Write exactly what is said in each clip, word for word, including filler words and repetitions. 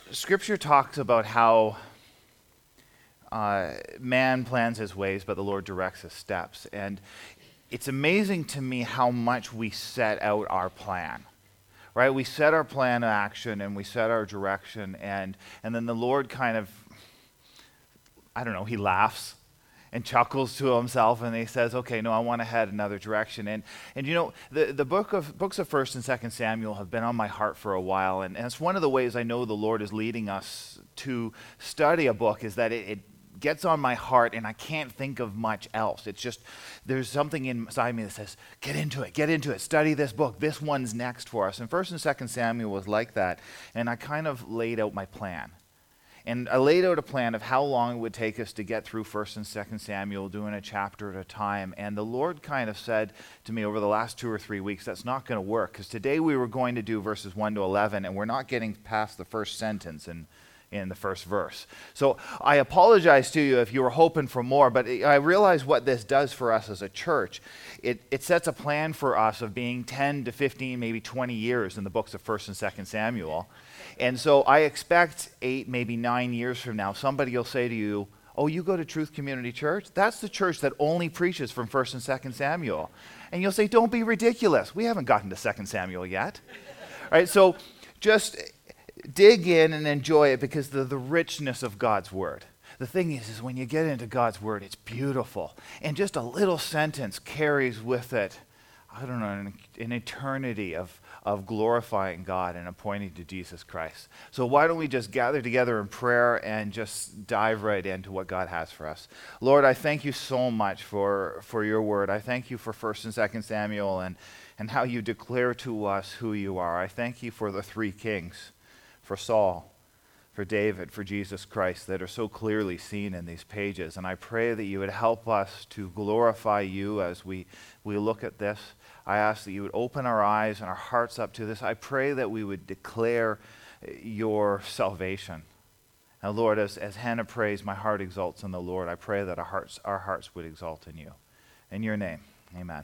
Scripture talks about how uh, man plans his ways, but the Lord directs his steps. And it's amazing to me how much we set out our plan. Right? We set our plan of action and we set our direction, and, and then the Lord kind of, I don't know, he laughs and chuckles to himself, and he says, okay, no, I want to head another direction. And and you know, the, the book of books of First and Second Samuel have been on my heart for a while, and, and it's one of the ways I know the Lord is leading us to study a book, is that it, it gets on my heart and I can't think of much else. It's just, there's something inside me that says, get into it, get into it, study this book. This one's next for us. And First and Second Samuel was like that, and I kind of laid out my plan. And I laid out a plan of how long it would take us to get through First and Second Samuel, doing a chapter at a time. And the Lord kind of said to me over the last two or three weeks, that's not going to work, because today we were going to do verses one to eleven, and we're not getting past the first sentence in, in the first verse. So I apologize to you if you were hoping for more, but I realize what this does for us as a church. It, it sets a plan for us of being ten to fifteen, maybe twenty years in the books of First and Second Samuel. And so I expect eight, maybe nine years from now, somebody will say to you, oh, you go to Truth Community Church? That's the church that only preaches from First and Second Samuel. And you'll say, don't be ridiculous. We haven't gotten to Second Samuel yet. All right, so just dig in and enjoy it, because the, the richness of God's word. The thing is, is when you get into God's word, it's beautiful. And just a little sentence carries with it, I don't know, an, an eternity of, of glorifying God and pointing to Jesus Christ. So why don't we just gather together in prayer and just dive right into what God has for us. Lord, I thank you so much for, for your word. I thank you for First and Second Samuel and, and how you declare to us who you are. I thank you for the three kings, for Saul, for David, for Jesus Christ, that are so clearly seen in these pages. And I pray that you would help us to glorify you as we, we look at this. I ask that you would open our eyes and our hearts up to this. I pray that we would declare your salvation. Now, Lord, as, as Hannah prays, my heart exalts in the Lord. I pray that our hearts, our hearts would exalt in you. In your name, amen.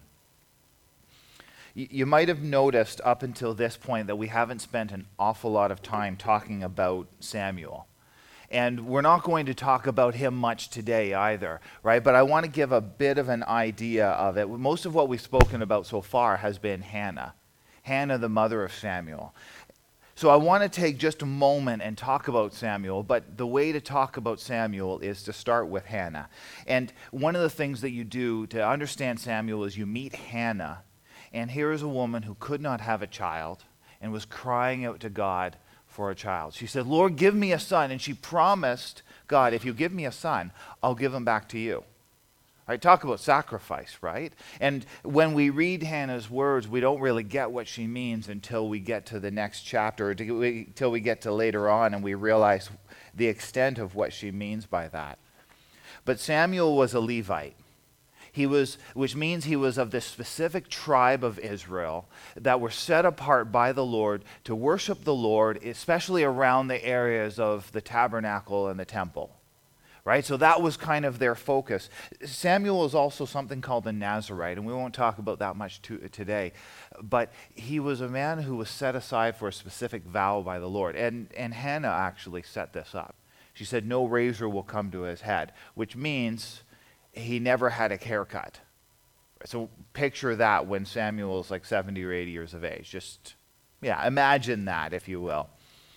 You, you might have noticed up until this point that we haven't spent an awful lot of time talking about Samuel. And we're not going to talk about him much today either, right? But I want to give a bit of an idea of it. Most of what we've spoken about so far has been Hannah, Hannah, the mother of Samuel. So I want to take just a moment and talk about Samuel, but the way to talk about Samuel is to start with Hannah. And one of the things that you do to understand Samuel is you meet Hannah, and here is a woman who could not have a child and was crying out to God for a child. She said, Lord, give me a son. And she promised God, if you give me a son, I'll give him back to you. All right, talk about sacrifice, right? And when we read Hannah's words, we don't really get what she means until we get to the next chapter, or until we get to later on and we realize the extent of what she means by that. But Samuel was a Levite. He was, which means he was of this specific tribe of Israel that were set apart by the Lord to worship the Lord, especially around the areas of the tabernacle and the temple. Right? So that was kind of their focus. Samuel is also something called a Nazirite, and we won't talk about that much to, today. But he was a man who was set aside for a specific vow by the Lord. And, and Hannah actually set this up. She said, no razor will come to his head, which means he never had a haircut. So picture that when Samuel is like seventy or eighty years of age. Just, yeah, imagine that, if you will.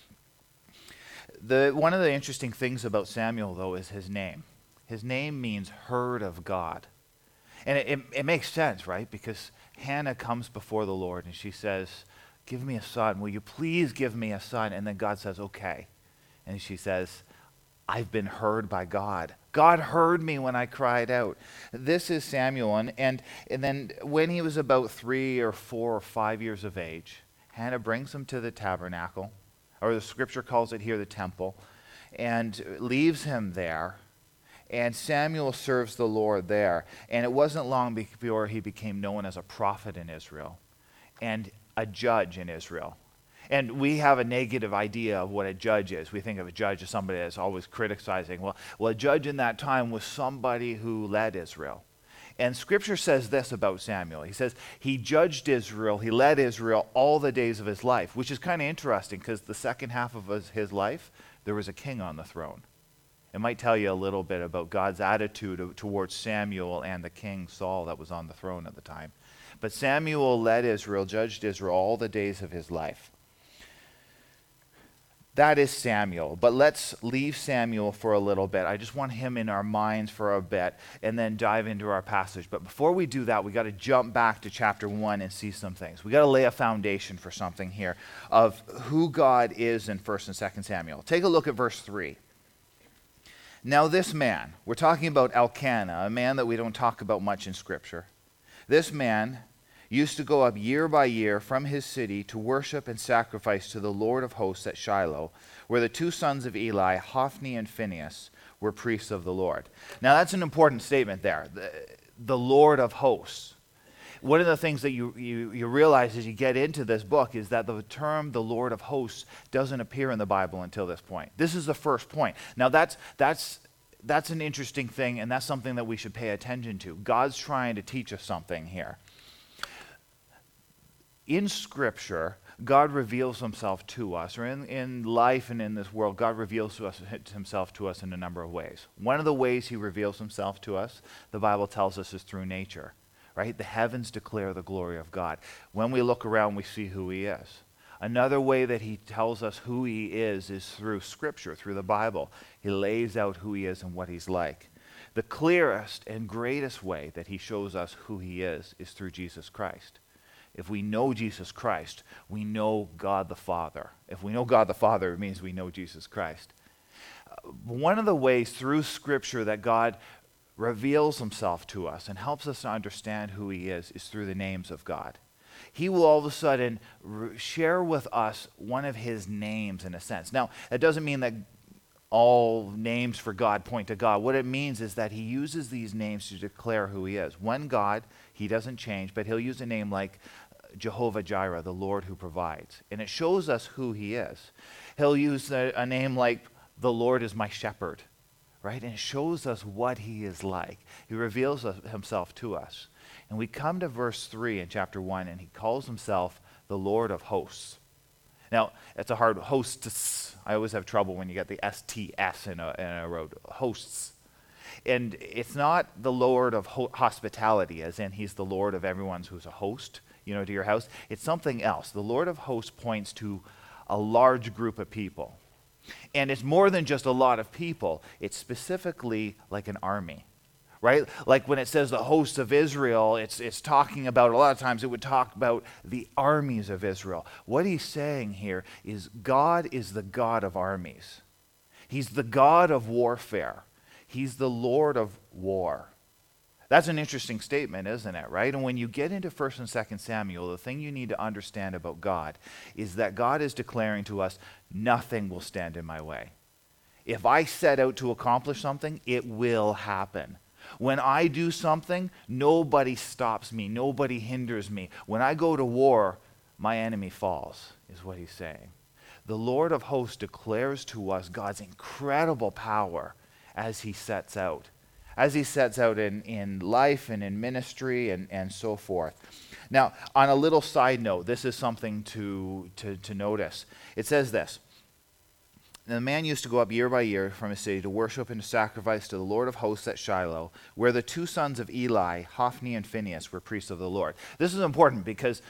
The, one of the interesting things about Samuel, though, is his name. His name means heard of God. And it, it, it makes sense, right? Because Hannah comes before the Lord and she says, give me a son. Will you please give me a son? And then God says, okay. And she says, I've been heard by God. God heard me when I cried out. This is Samuel. And, and, and then when he was about three or four or five years of age, Hannah brings him to the tabernacle, or the scripture calls it here the temple, and leaves him there. And Samuel serves the Lord there. And it wasn't long before he became known as a prophet in Israel and a judge in Israel. And we have a negative idea of what a judge is. We think of a judge as somebody that's always criticizing. Well, well, a judge in that time was somebody who led Israel. And Scripture says this about Samuel. He says, he judged Israel, he led Israel all the days of his life, which is kind of interesting because the second half of his, his life, there was a king on the throne. It might tell you a little bit about God's attitude towards Samuel and the king Saul that was on the throne at the time. But Samuel led Israel, judged Israel all the days of his life. That is Samuel. But let's leave Samuel for a little bit. I just want him in our minds for a bit and then dive into our passage. But before we do that, we got to jump back to chapter one and see some things. We got to lay a foundation for something here of who God is in First and Second Samuel. Take a look at verse three. Now this man, we're talking about Elkanah, a man that we don't talk about much in Scripture. This man used to go up year by year from his city to worship and sacrifice to the Lord of hosts at Shiloh, where the two sons of Eli, Hophni and Phinehas, were priests of the Lord. Now that's an important statement there, the, the Lord of hosts. One of the things that you, you, you realize as you get into this book is that the term the Lord of hosts doesn't appear in the Bible until this point. This is the first point. Now that's that's that's an interesting thing, and that's something that we should pay attention to. God's trying to teach us something here. In Scripture, God reveals himself to us, or in, in life and in this world, God reveals to us, himself to us in a number of ways. One of the ways he reveals himself to us, the Bible tells us, is through nature, right? The heavens declare the glory of God. When we look around, we see who he is. Another way that he tells us who he is is through Scripture, through the Bible. He lays out who he is and what he's like. The clearest and greatest way that he shows us who he is is through Jesus Christ. If we know Jesus Christ, we know God the Father. If we know God the Father, it means we know Jesus Christ. Uh, one of the ways through Scripture that God reveals himself to us and helps us to understand who he is is through the names of God. He will all of a sudden re- share with us one of his names in a sense. Now, that doesn't mean that all names for God point to God. What it means is that he uses these names to declare who he is. One God, he doesn't change, but he'll use a name like Jehovah Jireh, the Lord who provides. And it shows us who he is. He'll use a, a name like the Lord is my shepherd, right? And it shows us what he is like. He reveals us, himself to us. And we come to verse three in chapter one, and he calls himself the Lord of hosts. Now, it's a hard hosts. I always have trouble when you get the S T S in a, in a road. Hosts. And it's not the Lord of ho- hospitality, as in he's the Lord of everyone who's a host, you know, to your house. It's something else. The Lord of hosts points to a large group of people. And it's more than just a lot of people. It's specifically like an army. Right? Like when it says the hosts of Israel, it's it's talking about, a lot of times it would talk about the armies of Israel. What he's saying here is God is the God of armies. He's the God of warfare. He's the Lord of war. That's an interesting statement, isn't it, right? And when you get into First and Second Samuel, the thing you need to understand about God is that God is declaring to us, nothing will stand in my way. If I set out to accomplish something, it will happen. When I do something, nobody stops me. Nobody hinders me. When I go to war, my enemy falls, is what he's saying. The Lord of hosts declares to us God's incredible power as he sets out. As he sets out in, in life and in ministry and, and so forth. Now, on a little side note, this is something to, to, to notice. It says this. The man used to go up year by year from his city to worship and to sacrifice to the Lord of hosts at Shiloh, where the two sons of Eli, Hophni and Phinehas, were priests of the Lord. This is important because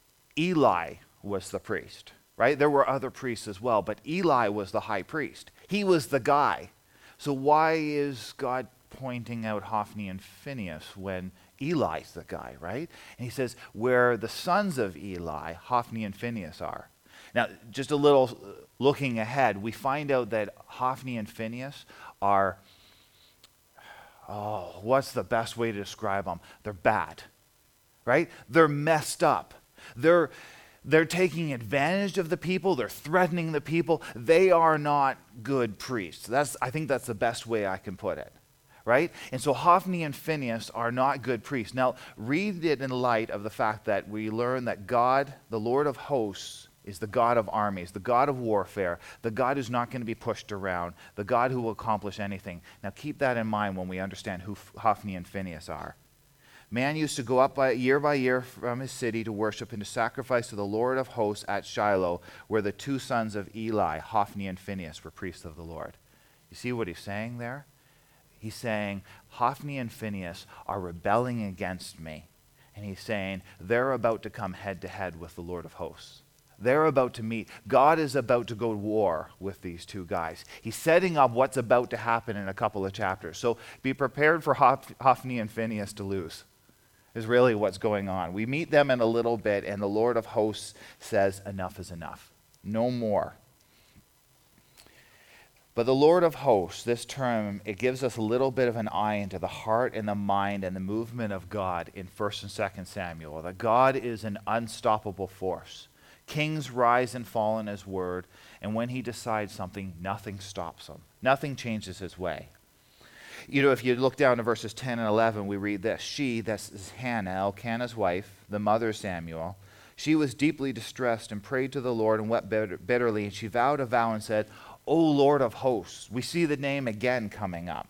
Eli was the priest, right? There were other priests as well, but Eli was the high priest. He was the guy. So why is God pointing out Hophni and Phinehas when Eli's the guy, right? And he says, where the sons of Eli, Hophni and Phinehas are. Now, just a little looking ahead, we find out that Hophni and Phinehas are, oh, what's the best way to describe them? They're bad, right? They're messed up. They're, they're taking advantage of the people. They're threatening the people. They are not good priests. That's, I think that's the best way I can put it. Right? And so Hophni and Phinehas are not good priests. Now, read it in light of the fact that we learn that God, the Lord of hosts, is the God of armies, the God of warfare, the God who's not going to be pushed around, the God who will accomplish anything. Now, keep that in mind when we understand who Hophni and Phinehas are. Man used to go up by, year by year from his city to worship and to sacrifice to the Lord of hosts at Shiloh, where the two sons of Eli, Hophni and Phinehas, were priests of the Lord. You see what he's saying there? He's saying, Hophni and Phinehas are rebelling against me. And he's saying, they're about to come head to head with the Lord of hosts. They're about to meet. God is about to go to war with these two guys. He's setting up what's about to happen in a couple of chapters. So be prepared for Hoph- Hophni and Phinehas to lose, is really what's going on. We meet them in a little bit, and the Lord of hosts says, enough is enough. No more. But the Lord of hosts, this term, it gives us a little bit of an eye into the heart and the mind and the movement of God in First and Second Samuel, that God is an unstoppable force. Kings rise and fall in his word, and when he decides something, nothing stops him. Nothing changes his way. You know, if you look down to verses ten and eleven, we read this. She, this is Hannah, Elkanah's wife, the mother of Samuel, she was deeply distressed and prayed to the Lord and wept bitter, bitterly, and she vowed a vow and said, O Lord of hosts. We see the name again coming up.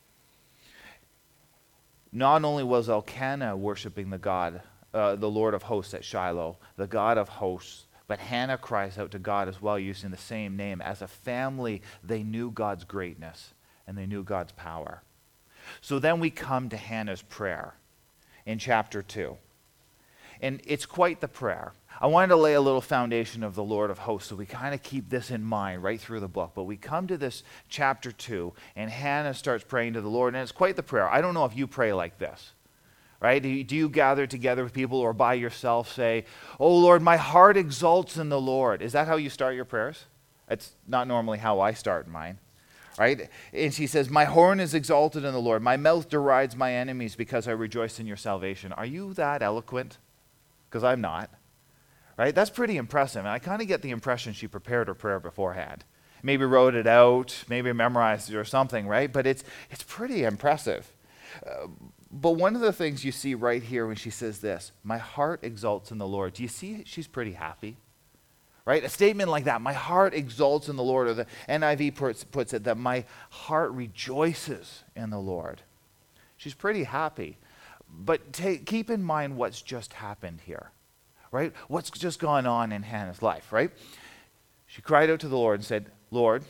Not only was Elkanah worshiping the God, uh, the Lord of hosts at Shiloh, the God of hosts, but Hannah cries out to God as well, using the same name. As a family, they knew God's greatness and they knew God's power. So then we come to Hannah's prayer in chapter two. And it's quite the prayer. I wanted to lay a little foundation of the Lord of hosts so we kind of keep this in mind right through the book. But we come to this chapter two, and Hannah starts praying to the Lord, and it's quite the prayer. I don't know if you pray like this, right? Do you, do you gather together with people or by yourself say, oh Lord, my heart exalts in the Lord? Is that how you start your prayers? It's not normally how I start mine. Right? And she says, my horn is exalted in the Lord. My mouth derides my enemies because I rejoice in your salvation. Are you that eloquent? Because I'm not. Right? That's pretty impressive. And I kind of get the impression she prepared her prayer beforehand. Maybe wrote it out, maybe memorized it or something, right? But it's it's pretty impressive. Uh, but one of the things you see right here when she says this, my heart exalts in the Lord. Do you see she's pretty happy? Right? A statement like that, my heart exalts in the Lord, or the N I V puts, puts it that my heart rejoices in the Lord. She's pretty happy. But take, keep in mind what's just happened here, right? What's just gone on in Hannah's life, right? She cried out to the Lord and said, Lord,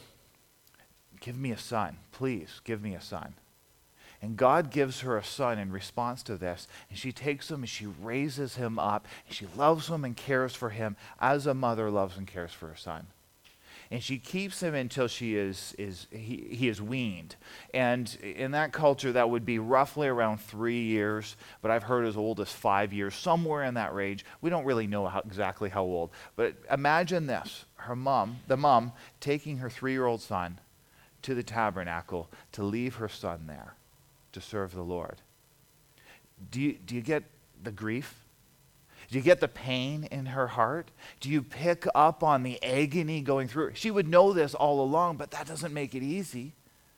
give me a son. Please give me a son. And God gives her a son in response to this. And she takes him and she raises him up. And she loves him and cares for him as a mother loves and cares for her son. And she keeps him until she is, is he, he is weaned. And in that culture, that would be roughly around three years. But I've heard as old as five years, somewhere in that range. We don't really know how, exactly how old. But imagine this. Her mom, the mom, taking her three-year-old son to the tabernacle to leave her son there to serve the Lord. Do you, do you get the grief? Do you get the pain in her heart? Do you pick up on the agony going through her? She would know this all along, but that doesn't make it easy.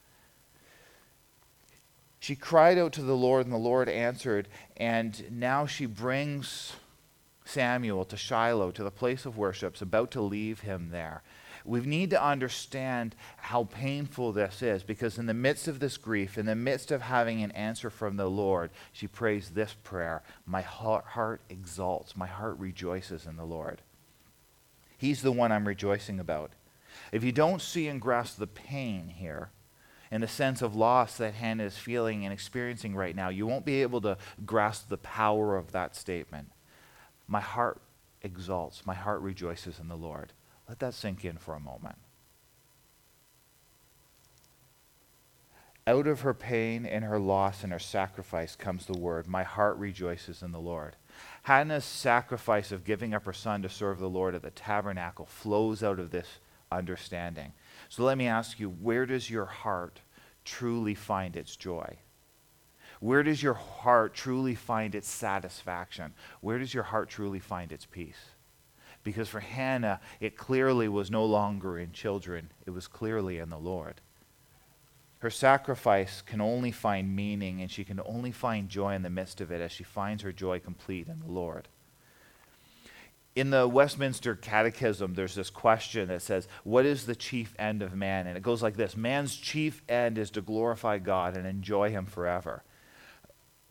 She cried out to the Lord, and the Lord answered, and now she brings Samuel to Shiloh, to the place of worship, is about to leave him there. We need to understand how painful this is, because in the midst of this grief, in the midst of having an answer from the Lord, she prays this prayer, my heart exalts, my heart rejoices in the Lord. He's the one I'm rejoicing about. If you don't see and grasp the pain here, and the sense of loss that Hannah is feeling and experiencing right now, you won't be able to grasp the power of that statement. My heart exalts, my heart rejoices in the Lord. Let that sink in for a moment. Out of her pain and her loss and her sacrifice comes the word, my heart rejoices in the Lord. Hannah's sacrifice of giving up her son to serve the Lord at the tabernacle flows out of this understanding. So let me ask you, where does your heart truly find its joy? Where does your heart truly find its satisfaction? Where does your heart truly find its peace? Because for Hannah, it clearly was no longer in children. It was clearly in the Lord. Her sacrifice can only find meaning, and she can only find joy in the midst of it as she finds her joy complete in the Lord. In the Westminster Catechism, there's this question that says, what is the chief end of man? And it goes like this, man's chief end is to glorify God and enjoy him forever.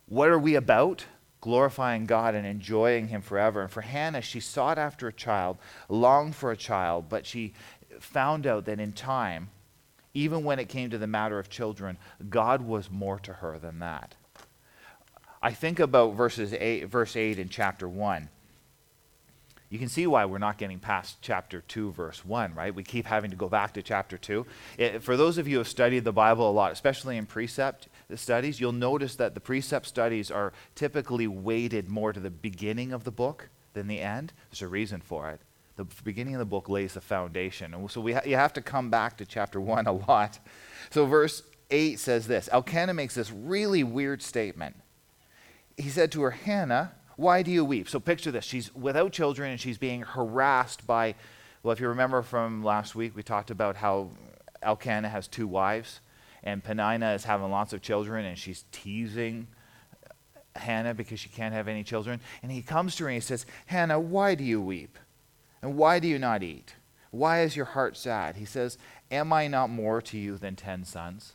What are we about? Glorifying God and enjoying him forever. And for Hannah, she sought after a child, longed for a child, but she found out that in time, even when it came to the matter of children, God was more to her than that. I think about verses eight, verse eight in chapter one. You can see why we're not getting past chapter two, verse one, right? We keep having to go back to chapter two. It, for those of you who have studied the Bible a lot, especially in precept studies, you'll notice that the precept studies are typically weighted more to the beginning of the book than the end. There's a reason for it. The beginning of the book lays the foundation. And so we ha- you have to come back to chapter one a lot. So verse eight says this. Elkanah makes this really weird statement. He said to her, Hannah, why do you weep? So picture this. She's without children and she's being harassed by, well, if you remember from last week, we talked about how Elkanah has two wives and Peninnah is having lots of children and she's teasing Hannah because she can't have any children. And he comes to her and he says, Hannah, why do you weep? And why do you not eat? Why is your heart sad? He says, am I not more to you than ten sons?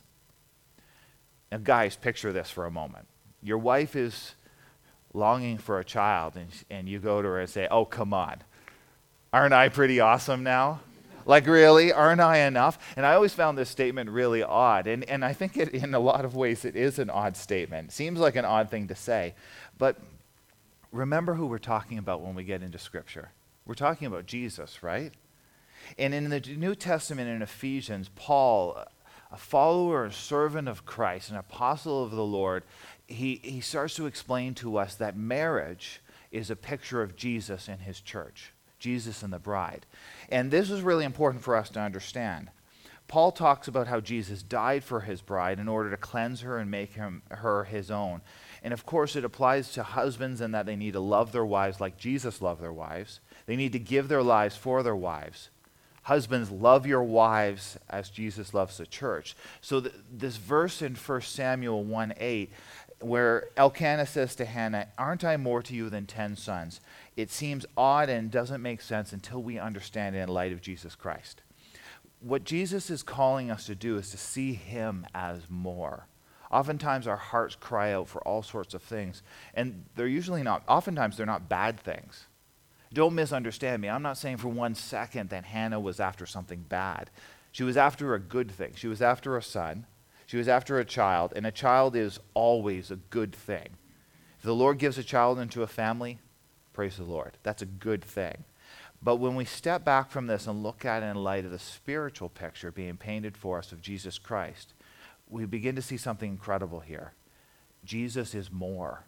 Now guys, picture this for a moment. Your wife is longing for a child, and, and you go to her and say, oh, come on. Aren't I pretty awesome now? Like, really? Aren't I enough? And I always found this statement really odd. And, and I think it, in a lot of ways it is an odd statement. Seems like an odd thing to say. But remember who we're talking about when we get into Scripture. We're talking about Jesus, right? And in the New Testament in Ephesians, Paul, a follower, a servant of Christ, an apostle of the Lord, he, he starts to explain to us that marriage is a picture of Jesus and his church, Jesus and the bride. And this is really important for us to understand. Paul talks about how Jesus died for his bride in order to cleanse her and make him, her his own. And of course, it applies to husbands in that they need to love their wives like Jesus loved their wives. They need to give their lives for their wives. Husbands, love your wives as Jesus loves the church. So th- this verse in First Samuel one eight, where Elkanah says to Hannah, aren't I more to you than ten sons? It seems odd and doesn't make sense until we understand it in light of Jesus Christ. What Jesus is calling us to do is to see him as more. Oftentimes our hearts cry out for all sorts of things, and they're usually not, oftentimes they're not bad things. Don't misunderstand me. I'm not saying for one second that Hannah was after something bad. She was after a good thing. She was after a son. She was after a child, and a child is always a good thing. If the Lord gives a child into a family, praise the Lord. That's a good thing. But when we step back from this and look at it in light of the spiritual picture being painted for us of Jesus Christ, we begin to see something incredible here. Jesus is more.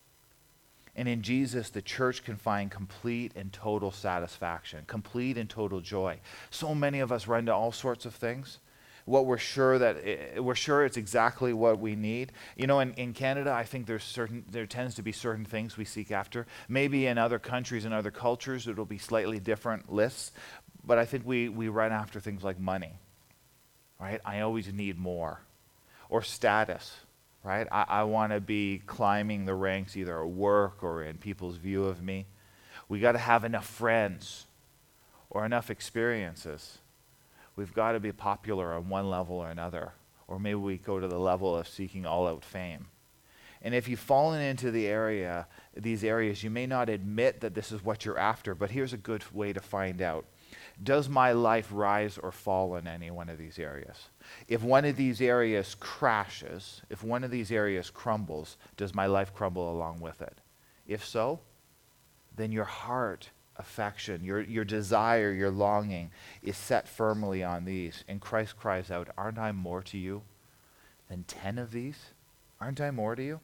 And in Jesus, the church can find complete and total satisfaction, complete and total joy. So many of us run to all sorts of things. What we're sure that it, we're sure it's exactly what we need. You know, in, in Canada, I think there's certain there tends to be certain things we seek after. Maybe in other countries and other cultures, it'll be slightly different lists. But I think we we run after things like money, right? I always need more, or status. Right? I, I want to be climbing the ranks either at work or in people's view of me. We got to have enough friends or enough experiences. We've got to be popular on one level or another. Or maybe we go to the level of seeking all-out fame. And if you've fallen into the area, these areas, you may not admit that this is what you're after, but here's a good way to find out. Does my life rise or fall in any one of these areas? If one of these areas crashes, if one of these areas crumbles, does my life crumble along with it? If so, then your heart, affection, your, your desire, your longing is set firmly on these. And Christ cries out, aren't I more to you than ten of these? Aren't I more to you?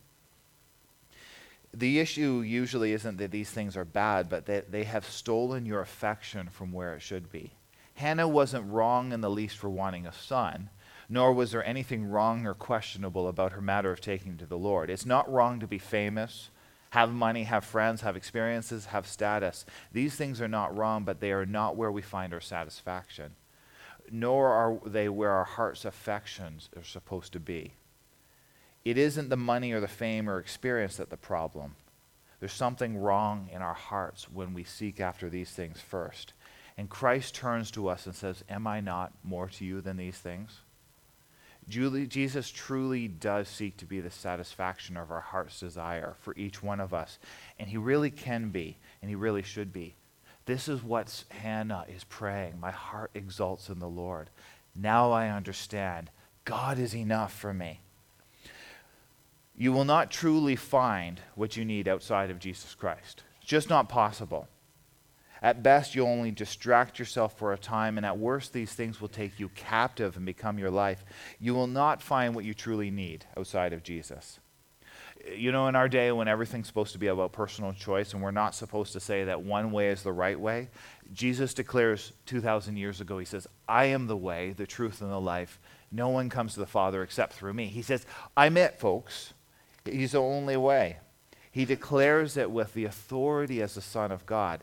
The issue usually isn't that these things are bad, but that they have stolen your affection from where it should be. Hannah wasn't wrong in the least for wanting a son, nor was there anything wrong or questionable about her matter of taking to the Lord. It's not wrong to be famous, have money, have friends, have experiences, have status. These things are not wrong, but they are not where we find our satisfaction, nor are they where our heart's affections are supposed to be. It isn't the money or the fame or experience that's the problem. There's something wrong in our hearts when we seek after these things first. And Christ turns to us and says, am I not more to you than these things? Julie, Jesus truly does seek to be the satisfaction of our heart's desire for each one of us. And he really can be, and he really should be. This is what Hannah is praying. My heart exalts in the Lord. Now I understand. God is enough for me. You will not truly find what you need outside of Jesus Christ. It's just not possible. At best, you'll only distract yourself for a time, and at worst, these things will take you captive and become your life. You will not find what you truly need outside of Jesus. You know, in our day when everything's supposed to be about personal choice and we're not supposed to say that one way is the right way, Jesus declares two thousand years ago, he says, I am the way, the truth, and the life. No one comes to the Father except through me. He says, I'm it, folks. He's the only way. He declares it with the authority as the Son of God.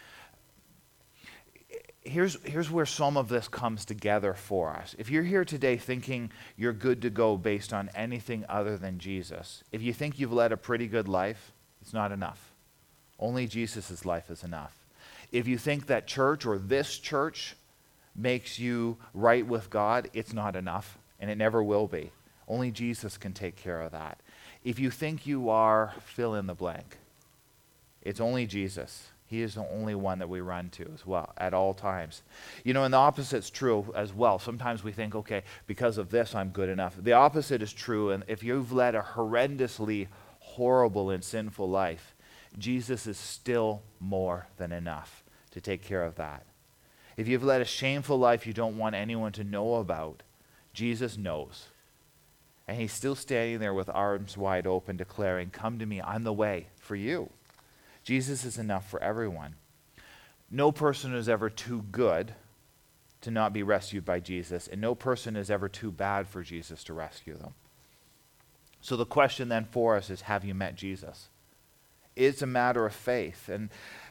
Here's, here's where some of this comes together for us. If you're here today thinking you're good to go based on anything other than Jesus, if you think you've led a pretty good life, it's not enough. Only Jesus' life is enough. If you think that church or this church makes you right with God, it's not enough, and it never will be. Only Jesus can take care of that. If you think you are, fill in the blank. It's only Jesus. He is the only one that we run to as well at all times. You know, and the opposite's true as well. Sometimes we think, okay, because of this, I'm good enough. The opposite is true, and if you've led a horrendously horrible and sinful life, Jesus is still more than enough to take care of that. If you've led a shameful life you don't want anyone to know about, Jesus knows. And he's still standing there with arms wide open, declaring, come to me, I'm the way for you. Jesus is enough for everyone. No person is ever too good to not be rescued by Jesus, and no person is ever too bad for Jesus to rescue them. So the question then for us is, have you met Jesus? It's a matter of faith. And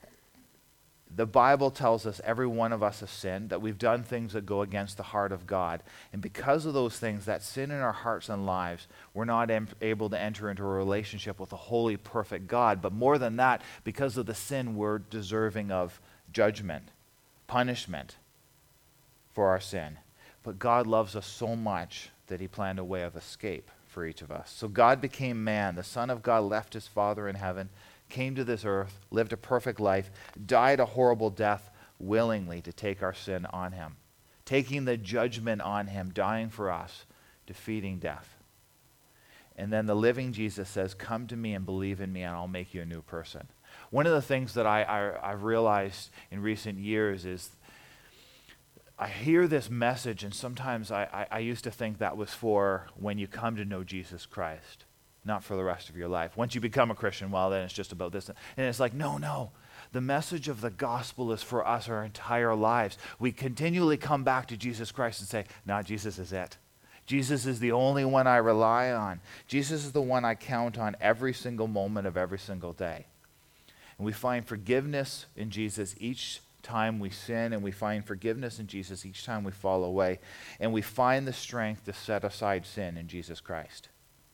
the Bible tells us every one of us has sinned, that we've done things that go against the heart of God. And because of those things, that sin in our hearts and lives, we're not em- able to enter into a relationship with a holy, perfect God. But more than that, because of the sin, we're deserving of judgment, punishment for our sin. But God loves us so much that he planned a way of escape for each of us. So God became man. The Son of God left his Father in heaven, came to this earth, lived a perfect life, died a horrible death willingly to take our sin on him, taking the judgment on him, dying for us, defeating death. And then the living Jesus says, come to me and believe in me and I'll make you a new person. One of the things that I, I, I've realized in recent years is I hear this message, and sometimes I, I, I used to think that was for when you come to know Jesus Christ, not for the rest of your life. Once you become a Christian, well, then it's just about this. And it's like, no, no. The message of the gospel is for us our entire lives. We continually come back to Jesus Christ and say, no, Jesus is it. Jesus is the only one I rely on. Jesus is the one I count on every single moment of every single day. And we find forgiveness in Jesus each time we sin, and we find forgiveness in Jesus each time we fall away. And we find the strength to set aside sin in Jesus Christ.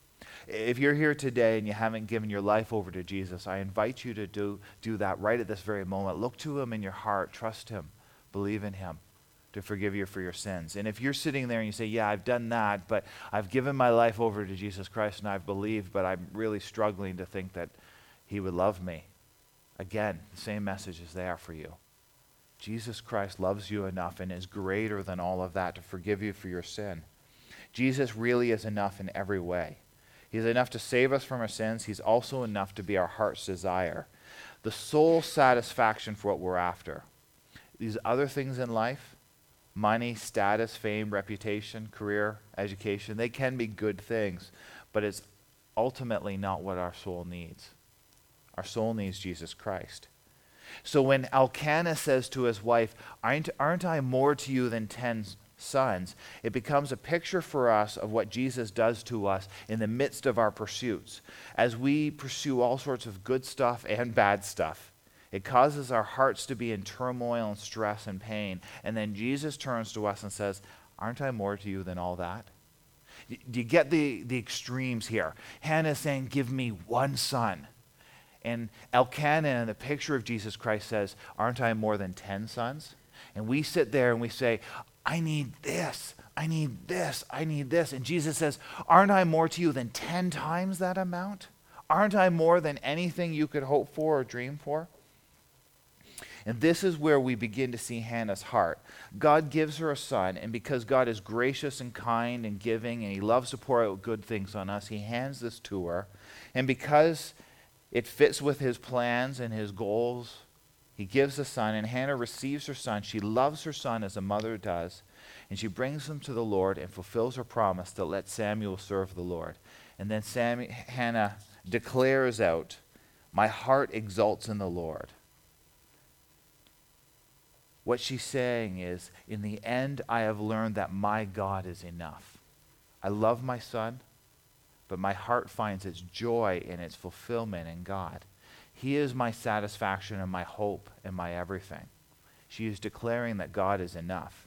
If you're here today and you haven't given your life over to Jesus, I invite you to do, do that right at this very moment. Look to him in your heart. Trust him. Believe in him to forgive you for your sins. And if you're sitting there and you say, yeah, I've done that, but I've given my life over to Jesus Christ and I've believed, but I'm really struggling to think that he would love me. Again, the same message is there for you. Jesus Christ loves you enough and is greater than all of that to forgive you for your sin. Jesus really is enough in every way. He's enough to save us from our sins. He's also enough to be our heart's desire, the sole satisfaction for what we're after. These other things in life, money, status, fame, reputation, career, education, they can be good things, but it's ultimately not what our soul needs. Our soul needs Jesus Christ. So when Elkanah says to his wife, aren't, aren't I more to you than ten sons, it becomes a picture for us of what Jesus does to us in the midst of our pursuits. As we pursue all sorts of good stuff and bad stuff, it causes our hearts to be in turmoil and stress and pain. And then Jesus turns to us and says, aren't I more to you than all that? Do you get the, the extremes here? Hannah is saying, give me one son. And Elkanah in the picture of Jesus Christ says, aren't I more than ten sons? And we sit there and we say, I need this. I need this, I need this. And Jesus says, aren't I more to you than ten times that amount? Aren't I more than anything you could hope for or dream for? And this is where we begin to see Hannah's heart. God gives her a son, and because God is gracious and kind and giving, and he loves to pour out good things on us, he hands this to her. And because it fits with his plans and his goals, he gives a son, and Hannah receives her son. She loves her son as a mother does, and she brings him to the Lord and fulfills her promise to let Samuel serve the Lord. And then Sam, Hannah declares out, my heart exults in the Lord. What she's saying is, in the end, I have learned that my God is enough. I love my son, but my heart finds its joy and its fulfillment in God. He is my satisfaction and my hope and my everything. She is declaring that God is enough.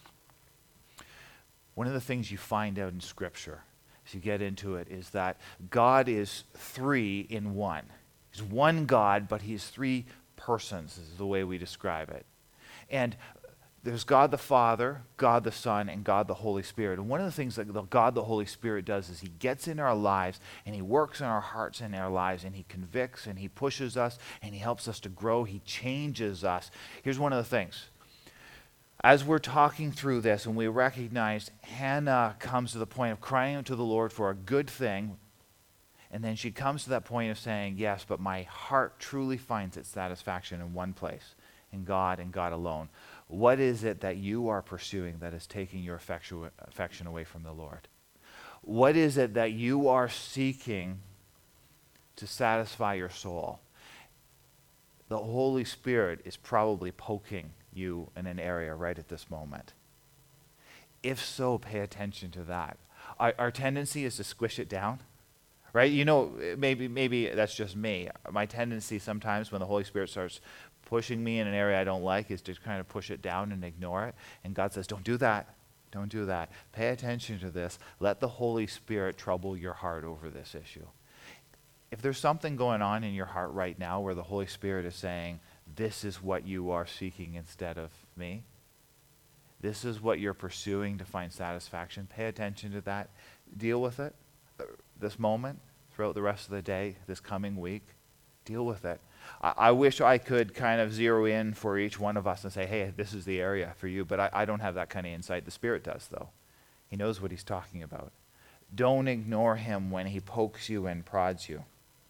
One of the things you find out in Scripture, as you get into it, is that God is three in one. He's one God, but he's three persons, is the way we describe it. And there's God the Father, God the Son, and God the Holy Spirit. And one of the things that the God the Holy Spirit does is he gets in our lives and he works in our hearts and our lives, and he convicts and he pushes us and he helps us to grow. He changes us. Here's one of the things. As we're talking through this and we recognize Hannah comes to the point of crying out to the Lord for a good thing, and then she comes to that point of saying, yes, but my heart truly finds its satisfaction in one place, in God and God alone. What is it that you are pursuing that is taking your affection, affection away from the Lord? What is it that you are seeking to satisfy your soul? The Holy Spirit is probably poking you in an area right at this moment. If so, pay attention to that. Our, our tendency is to squish it down. Right? You know, maybe maybe that's just me. My tendency sometimes when the Holy Spirit starts pushing me in an area I don't like is to kind of push it down and ignore it. And God says, don't do that. Don't do that. Pay attention to this. Let the Holy Spirit trouble your heart over this issue. If there's something going on in your heart right now where the Holy Spirit is saying, this is what you are seeking instead of me, this is what you're pursuing to find satisfaction, pay attention to that. Deal with it. This moment, throughout the rest of the day, this coming week, deal with it. I, I wish I could kind of zero in for each one of us and say, hey, this is the area for you, but I, I don't have that kind of insight. The Spirit does, though. He knows what he's talking about. Don't ignore him when he pokes you and prods you.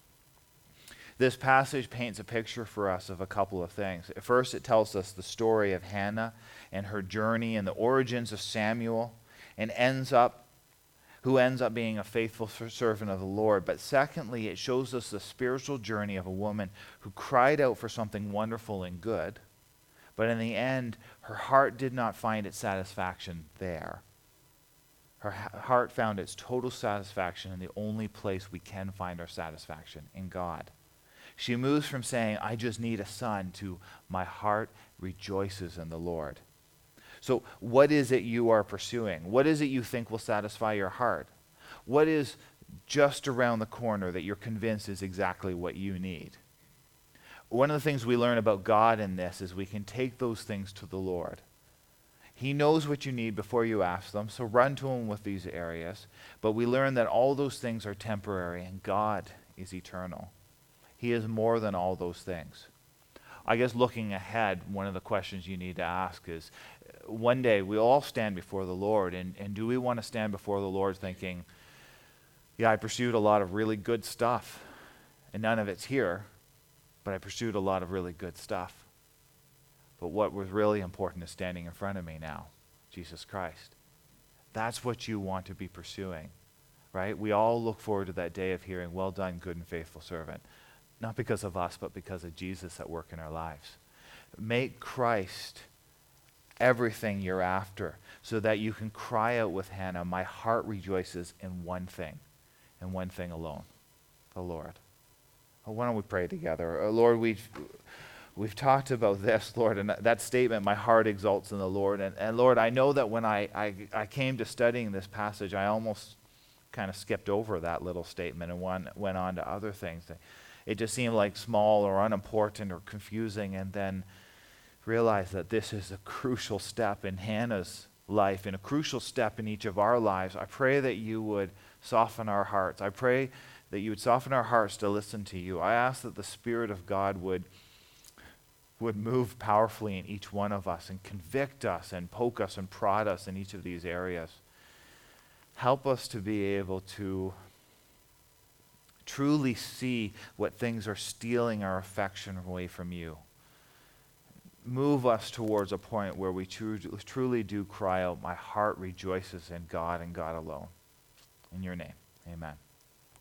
This passage paints a picture for us of a couple of things. At first, it tells us the story of Hannah and her journey and the origins of Samuel, and ends up who ends up being a faithful servant of the Lord. But secondly, it shows us the spiritual journey of a woman who cried out for something wonderful and good, but in the end, her heart did not find its satisfaction there. Her ha- heart found its total satisfaction in the only place we can find our satisfaction, in God. She moves from saying, I just need a son, to my heart rejoices in the Lord. So what is it you are pursuing? What is it you think will satisfy your heart? What is just around the corner that you're convinced is exactly what you need? One of the things we learn about God in this is we can take those things to the Lord. He knows what you need before you ask them, so run to him with these areas. But we learn that all those things are temporary and God is eternal. He is more than all those things. I guess looking ahead, one of the questions you need to ask is, one day we all stand before the Lord, and, and do we want to stand before the Lord thinking, yeah, I pursued a lot of really good stuff, and none of it's here, but I pursued a lot of really good stuff. But what was really important is standing in front of me now, Jesus Christ. That's what you want to be pursuing, right? We all look forward to that day of hearing, well done, good and faithful servant. Not because of us, but because of Jesus at work in our lives. Make Christ everything you're after, so that you can cry out with Hannah, my heart rejoices in one thing, and one thing alone, the Lord. Well, why don't we pray together? Uh, Lord, we've, we've talked about this, Lord, and that, that statement, my heart exalts in the Lord. And, and Lord, I know that when I, I, I came to studying this passage, I almost kind of skipped over that little statement and one, went on to other things. It just seemed like small or unimportant or confusing, and then realized that this is a crucial step in Hannah's life, in a crucial step in each of our lives, I pray that you would soften our hearts. I pray that you would soften our hearts to listen to you. I ask that the Spirit of God would, would move powerfully in each one of us and convict us and poke us and prod us in each of these areas. Help us to be able to truly see what things are stealing our affection away from you. Move us towards a point where we tru- truly do cry out, my heart rejoices in God and God alone. In your name, amen.